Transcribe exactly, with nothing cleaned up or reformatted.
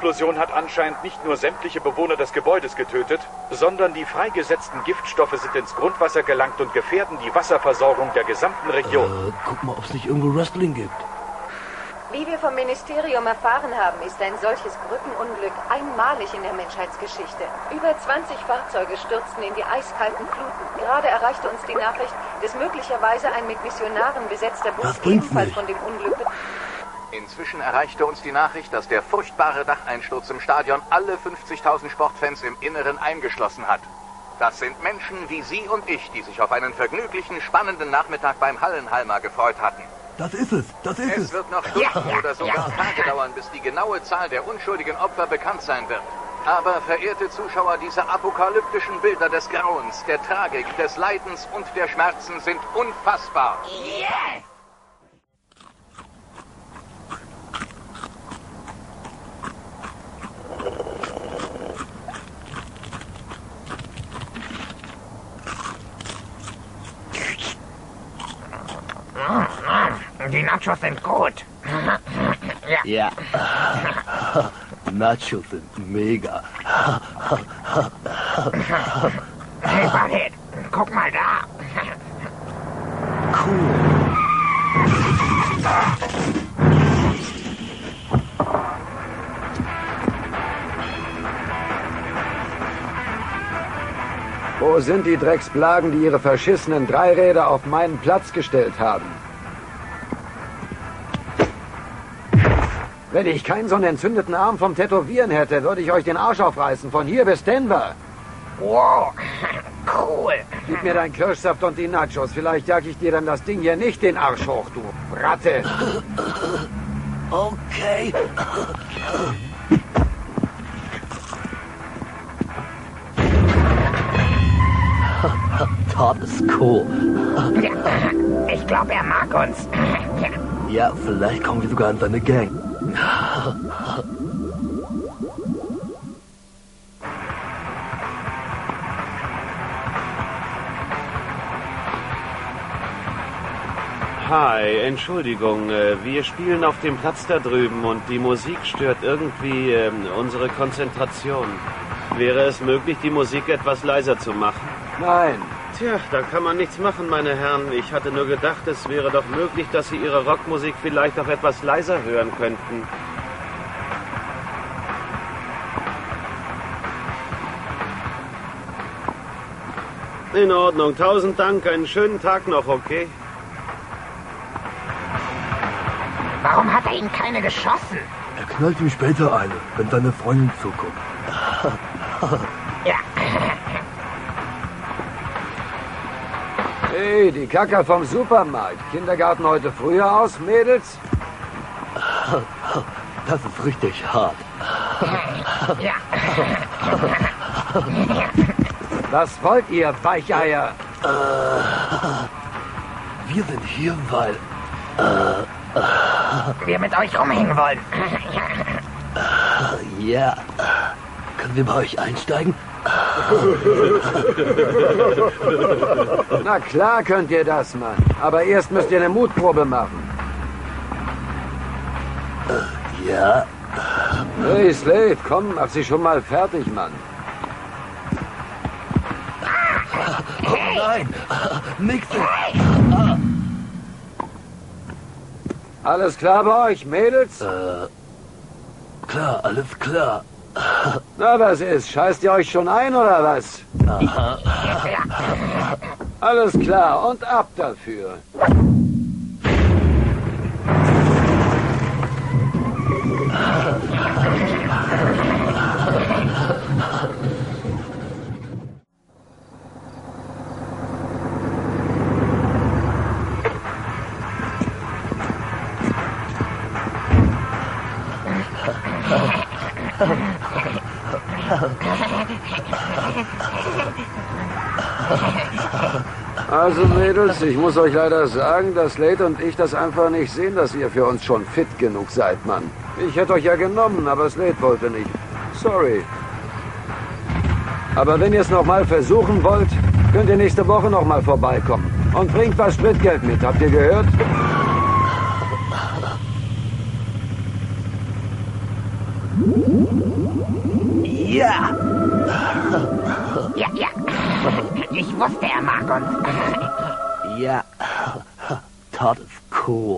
Explosion hat anscheinend nicht nur sämtliche Bewohner des Gebäudes getötet, sondern die freigesetzten Giftstoffe sind ins Grundwasser gelangt und gefährden die Wasserversorgung der gesamten Region. Äh, guck mal, ob es nicht irgendwo Wrestling gibt. Wie wir vom Ministerium erfahren haben, ist ein solches Brückenunglück einmalig in der Menschheitsgeschichte. Über zwanzig Fahrzeuge stürzten in die eiskalten Fluten. Gerade erreichte uns die Nachricht, dass möglicherweise ein mit Missionaren besetzter Bus ebenfalls von dem Unglück... Inzwischen erreichte uns die Nachricht, dass der furchtbare Dacheinsturz im Stadion alle fünfzigtausend Sportfans im Inneren eingeschlossen hat. Das sind Menschen wie Sie und ich, die sich auf einen vergnüglichen, spannenden Nachmittag beim Hallenhalmer gefreut hatten. Das ist es, das ist es. Es wird noch Stunden ja, oder sogar ja. Tage dauern, bis die genaue Zahl der unschuldigen Opfer bekannt sein wird. Aber, verehrte Zuschauer, diese apokalyptischen Bilder des Grauens, der Tragik, des Leidens und der Schmerzen sind unfassbar. Yeah! Die Nachos sind gut. Ja. ja. Nachos sind mega. Hey, Bucket, guck mal da. Cool. Wo sind die Drecksplagen, die ihre verschissenen Dreiräder auf meinen Platz gestellt haben? Wenn ich keinen so einen entzündeten Arm vom Tätowieren hätte, würde ich euch den Arsch aufreißen, von hier bis Denver. Wow, cool. Gib mir deinen Kirschsaft und die Nachos, vielleicht jag ich dir dann das Ding hier nicht den Arsch hoch, du Ratte. Okay. Todd ist cool. Ich glaube, er mag uns. Ja, vielleicht kommen wir sogar in seine Gang. Hi, Entschuldigung, wir spielen auf dem Platz da drüben und die Musik stört irgendwie äh, unsere Konzentration. Wäre es möglich, die Musik etwas leiser zu machen? Nein. Tja, da kann man nichts machen, meine Herren. Ich hatte nur gedacht, es wäre doch möglich, dass Sie Ihre Rockmusik vielleicht auch etwas leiser hören könnten. In Ordnung, tausend Dank, einen schönen Tag noch, okay? Warum hat er ihn keine geschossen? Er knallt ihm später eine, wenn seine Freundin zuguckt. Ja. Hey, die Kacker vom Supermarkt. Kindergarten heute früher aus, Mädels? Das ist richtig hart. Ja. Was wollt ihr, Weicheier? Äh, wir sind hier, weil... Äh, wir mit euch rumhängen wollen. Ja. Können wir bei euch einsteigen? Na klar könnt ihr das, Mann. Aber erst müsst ihr eine Mutprobe machen. Ja. Hey, Slade, komm, mach sie schon mal fertig, Mann. Oh nein! Nix! Alles klar bei euch, Mädels? Äh, klar, alles klar. Na, was ist? Scheißt ihr euch schon ein, oder was? Aha. Alles klar, und ab dafür. Also Mädels, ich muss euch leider sagen, dass Slade und ich das einfach nicht sehen, dass ihr für uns schon fit genug seid, Mann. Ich hätte euch ja genommen, aber Slade wollte nicht. Sorry. Aber wenn ihr es nochmal versuchen wollt, könnt ihr nächste Woche nochmal vorbeikommen. Und bringt was Spritgeld mit, habt ihr gehört? Mhm. Ja. Ja, ja. Ich wusste, er mag uns. Ja. Das ist cool.